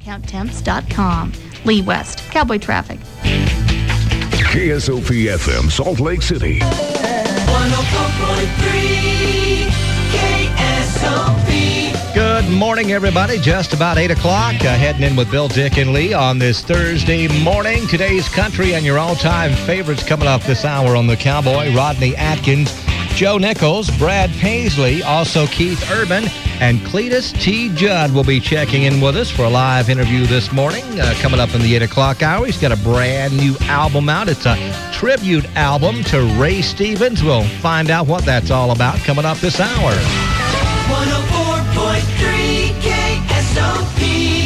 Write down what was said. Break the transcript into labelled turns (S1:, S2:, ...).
S1: CountTemps.com. Lee West, Cowboy Traffic.
S2: KSOP FM, Salt Lake City.
S3: 104.3 KSOP.
S4: Good morning, everybody. Just about 8 o'clock. Heading in with Bill, Dick, and Lee on this Thursday morning. Today's country and your all-time favorites coming up this hour on the Cowboy. Rodney Atkins, Joe Nichols, Brad Paisley, also Keith Urban, and Cletus T. Judd will be checking in with us for a live interview this morning. Coming up in the 8 o'clock hour, he's got a brand new album out. It's a tribute album to Ray Stevens. We'll find out what that's all about coming up this hour.
S3: 104.3 KSOP.